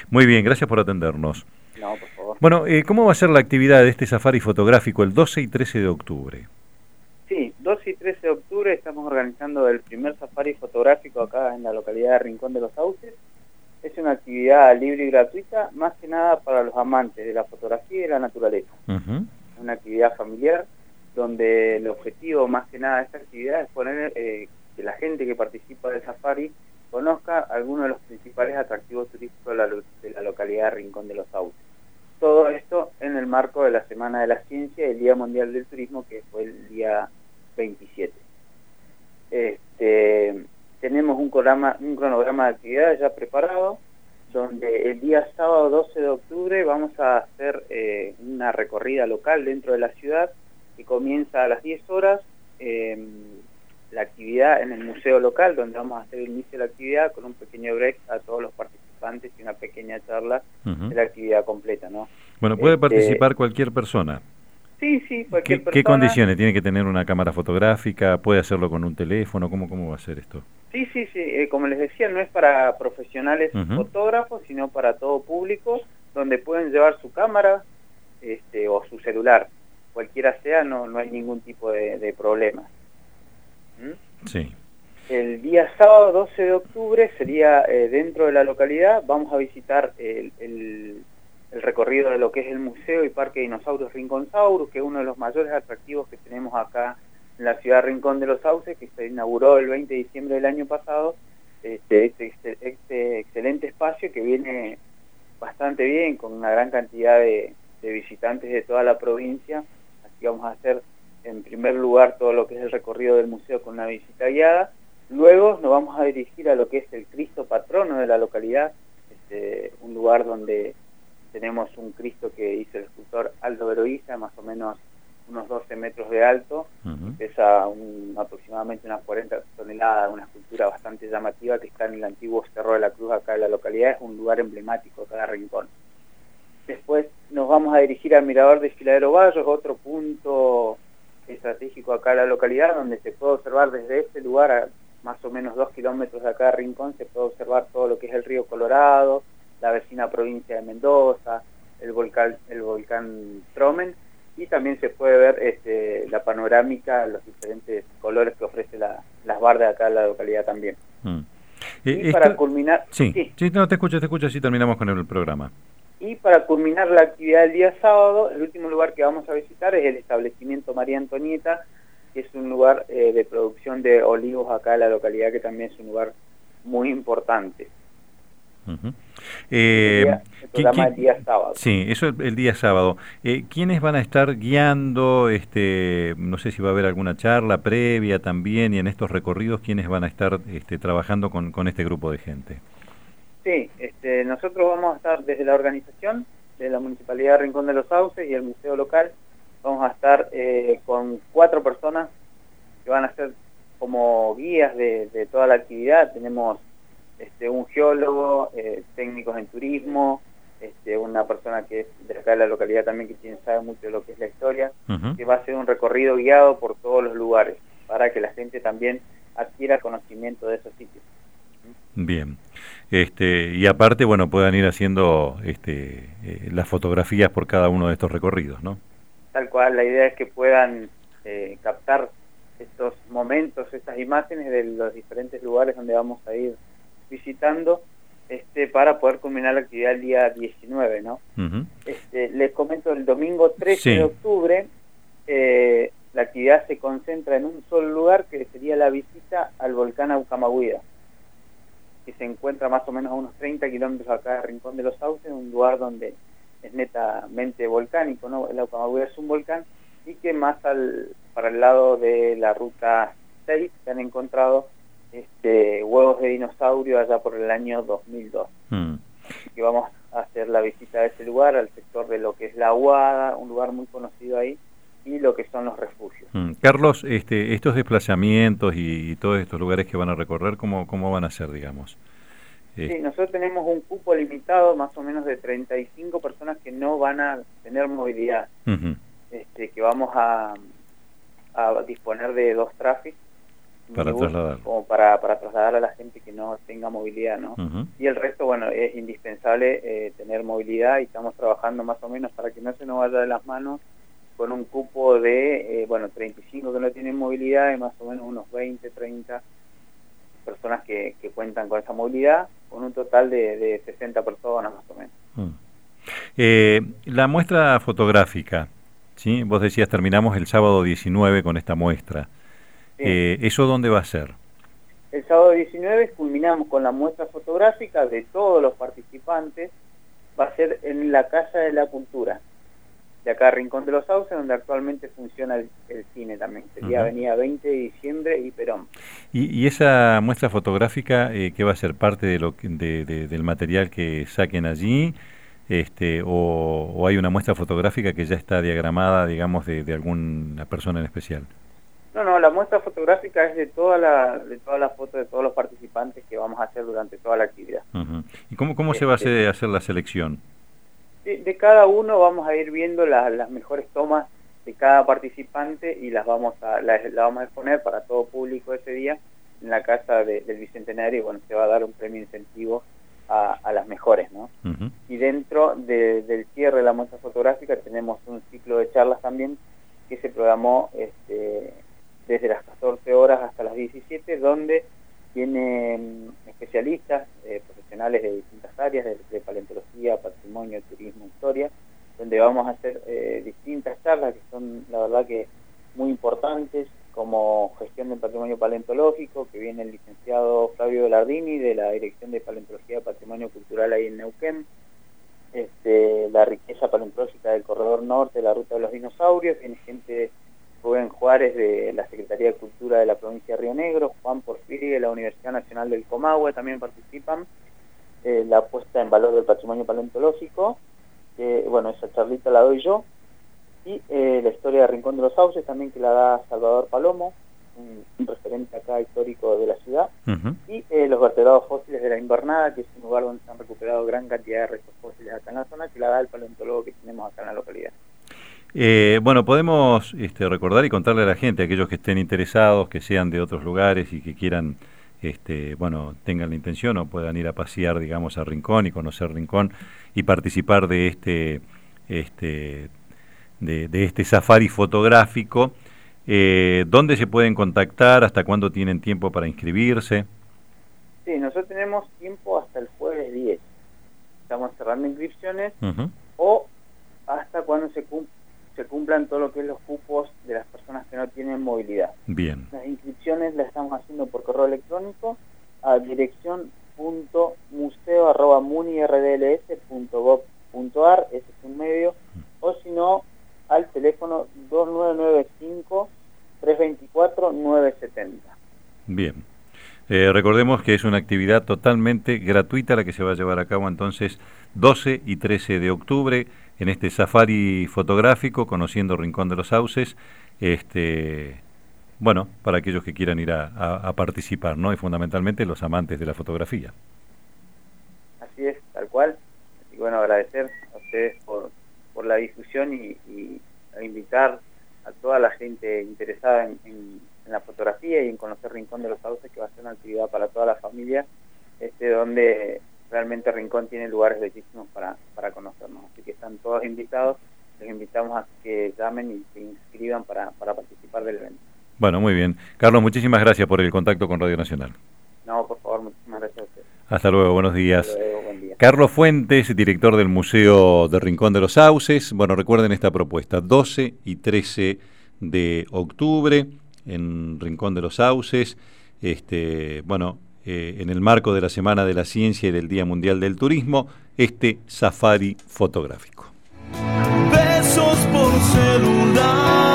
Muy bien, gracias por atendernos. No, por favor. Bueno, ¿cómo va a ser la actividad de este safari fotográfico el 12 y 13 de octubre? Sí, 12 y 13 de octubre estamos organizando el primer safari fotográfico acá en la localidad de Rincón de los Sauces. Es una actividad libre y gratuita, más que nada para los amantes de la fotografía y de la naturaleza. Es una actividad familiar donde el objetivo más que nada de esta actividad es poner que la gente que participa del safari conozca algunos de los principales atractivos turísticos de la localidad de Rincón de los Sauces. Todo esto en el marco de la Semana de la Ciencia y el Día Mundial del Turismo, que fue el día 27. Tenemos un cronograma de actividades ya preparado, donde el día sábado 12 de octubre vamos a hacer una recorrida local dentro de la ciudad que comienza a las 10 horas. La actividad en el museo local, donde vamos a hacer el inicio de la actividad con un pequeño break a todos los participantes y una pequeña charla de la actividad completa, ¿no? Bueno, puede participar cualquier persona. Sí, cualquier persona. ¿Qué condiciones? ¿Tiene que tener una cámara fotográfica? ¿Puede hacerlo con un teléfono? ¿Cómo va a ser esto? Sí, como les decía, no es para profesionales fotógrafos, sino para todo público, donde pueden llevar su cámara o su celular. Cualquiera sea, no hay ningún tipo de problema. Sí. El día sábado 12 de octubre sería dentro de la localidad. Vamos a visitar el recorrido de lo que es el Museo y Parque de Dinosaurios Rinconsaurus, que es uno de los mayores atractivos que tenemos acá en la ciudad de Rincón de los Sauces, que se inauguró el 20 de diciembre del año pasado. Este excelente espacio que viene bastante bien, con una gran cantidad de visitantes de toda la provincia. Así que vamos a hacer en primer lugar todo lo que es el recorrido del museo con una visita guiada. Luego nos vamos a dirigir a lo que es el Cristo patrono de la localidad, un lugar donde tenemos un Cristo que hizo el escultor Aldo Veroiza, más o menos unos 12 metros de alto, pesa aproximadamente unas 40 toneladas, una escultura bastante llamativa que está en el antiguo Cerro de la Cruz acá en la localidad. Es un lugar emblemático acá de Rincón. Después nos vamos a dirigir al Mirador de Filadero Barros, otro punto estratégico acá en la localidad, donde se puede observar desde este lugar a más o menos 2 kilómetros de acá de Rincón. Se puede observar todo lo que es el río Colorado, la vecina provincia de Mendoza, el volcán Tromen, y también se puede ver la panorámica, los diferentes colores que ofrece las bardas acá en la localidad también. Y para culminar... Sí, no, te escucho, así terminamos con el programa. Y para culminar la actividad del día sábado, el último lugar que vamos a visitar es el establecimiento María Antonieta, que es un lugar de producción de olivos acá en la localidad, que también es un lugar muy importante. El programa el día sábado. Sí, eso el día sábado. ¿Quiénes van a estar guiando? No sé si va a haber alguna charla previa también, y en estos recorridos, ¿quiénes van a estar trabajando con este grupo de gente? Sí, nosotros vamos a estar desde la organización de la Municipalidad de Rincón de los Sauces y el Museo Local. Vamos a estar con 4 personas que van a ser como guías de toda la actividad. Tenemos un geólogo, técnicos en turismo, una persona que es de acá de la localidad también, que sabe mucho de lo que es la historia, que va a hacer un recorrido guiado por todos los lugares, para que la gente también adquiera conocimiento de esos sitios. Bien. Y aparte, bueno, puedan ir haciendo las fotografías por cada uno de estos recorridos, ¿no? Tal cual, la idea es que puedan captar estos momentos, estas imágenes de los diferentes lugares donde vamos a ir visitando, para poder culminar la actividad el día 19, ¿no? Les comento, el domingo 13 de octubre, la actividad se concentra en un solo lugar, que sería la visita al volcán Aucamahuida, que se encuentra más o menos a unos 30 kilómetros acá de Rincón de los Sauces, un lugar donde es netamente volcánico, ¿no? El Aucamahuida es un volcán, y que más para el lado de la ruta 6 se han encontrado huevos de dinosaurio allá por el año 2002. Así que vamos a hacer la visita a ese lugar, al sector de lo que es la Aguada, un lugar muy conocido ahí, y lo que son los refugios. Carlos, estos desplazamientos y todos estos lugares que van a recorrer, ¿cómo van a ser, digamos? Sí, nosotros tenemos un cupo limitado, más o menos de 35 personas que no van a tener movilidad, que vamos a disponer de 2 tráficos para minibús, trasladar. como para trasladar a la gente que no tenga movilidad, ¿no? Y el resto, bueno, es indispensable tener movilidad, y estamos trabajando más o menos para que no se nos vaya de las manos, con un cupo de, 35 que no tienen movilidad, y más o menos unos 20, 30 personas que cuentan con esa movilidad, con un total de 60 personas más o menos. La muestra fotográfica, ¿sí? Vos decías, terminamos el sábado 19 con esta muestra. Sí. ¿Eso dónde va a ser? El sábado 19 culminamos con la muestra fotográfica de todos los participantes. Va a ser en la Casa de la Cultura, de acá Rincón de los Sauces, donde actualmente funciona el cine también. Sería Avenida 20 de Diciembre y Perón. ¿Y esa muestra fotográfica qué va a ser? ¿Parte de del material que saquen allí? ¿O hay una muestra fotográfica que ya está diagramada, digamos, de alguna persona en especial? No, la muestra fotográfica es de todas las fotos de todos los participantes que vamos a hacer durante toda la actividad. ¿Y cómo se va a hacer la selección? De cada uno vamos a ir viendo las mejores tomas de cada participante, y las vamos a exponer para todo público ese día en la casa del Bicentenario, y bueno, se va a dar un premio incentivo a las mejores, ¿no? Y dentro del cierre de la muestra fotográfica tenemos un ciclo de charlas también que se programó desde las 14 horas hasta las 17, donde tienen especialistas, profesionales de distintas áreas, de paleontología, patrimonio, turismo, historia, donde vamos a hacer distintas charlas que son, la verdad, que muy importantes, como gestión del patrimonio paleontológico, que viene el licenciado Flavio Velardini, de la Dirección de Paleontología y Patrimonio Cultural ahí en Neuquén, la riqueza paleontológica del corredor norte, la ruta de los dinosaurios, viene gente, Rubén Juárez de la Secretaría de Cultura de la provincia de Río Negro, Juan Porfiri de la Universidad Nacional del Comahue también participan, la puesta en valor del patrimonio paleontológico, esa charlita la doy yo, y la historia de Rincón de los Sauces también, que la da Salvador Palomo, un referente acá histórico de la ciudad, y los vertebrados fósiles de la Invernada, que es un lugar donde se han recuperado gran cantidad de restos fósiles acá en la zona, que la da el paleontólogo que tenemos acá en la localidad. Podemos recordar y contarle a la gente, a aquellos que estén interesados, que sean de otros lugares y que quieran, tengan la intención o puedan ir a pasear, digamos, a Rincón y conocer Rincón y participar de este safari fotográfico. ¿Dónde se pueden contactar? ¿Hasta cuándo tienen tiempo para inscribirse? Sí, nosotros tenemos tiempo hasta el jueves 10. Estamos cerrando inscripciones o hasta cuando se cumplan todo lo que es los cupos de las personas que no tienen movilidad. Bien. Las inscripciones las estamos haciendo por correo electrónico a dirección.museo@munirdls.gov.ar, ese es un medio, o si no, al teléfono 2995-324-970. Bien. Recordemos que es una actividad totalmente gratuita la que se va a llevar a cabo entonces 12 y 13 de octubre en este safari fotográfico conociendo Rincón de los Sauces, para aquellos que quieran ir a participar, ¿no? Y fundamentalmente los amantes de la fotografía. Así es, tal cual. Y bueno, agradecer a ustedes por la difusión y invitar a toda la gente interesada en la fotografía y en conocer Rincón de los Sauces, que va a ser una actividad para toda la familia, donde realmente Rincón tiene lugares bellísimos para conocernos. Así que están todos invitados, les invitamos a que llamen y se inscriban para participar del evento. Bueno, muy bien. Carlos, muchísimas gracias por el contacto con Radio Nacional. No, por favor, muchísimas gracias a ustedes. Hasta luego, buenos días. Hasta luego, buen día. Carlos Fuentes, director del Museo de Rincón de los Sauces. Bueno, recuerden esta propuesta, 12 y 13 de octubre en Rincón de los Sauces, en el marco de la Semana de la Ciencia y del Día Mundial del Turismo, safari fotográfico. Besos por celular.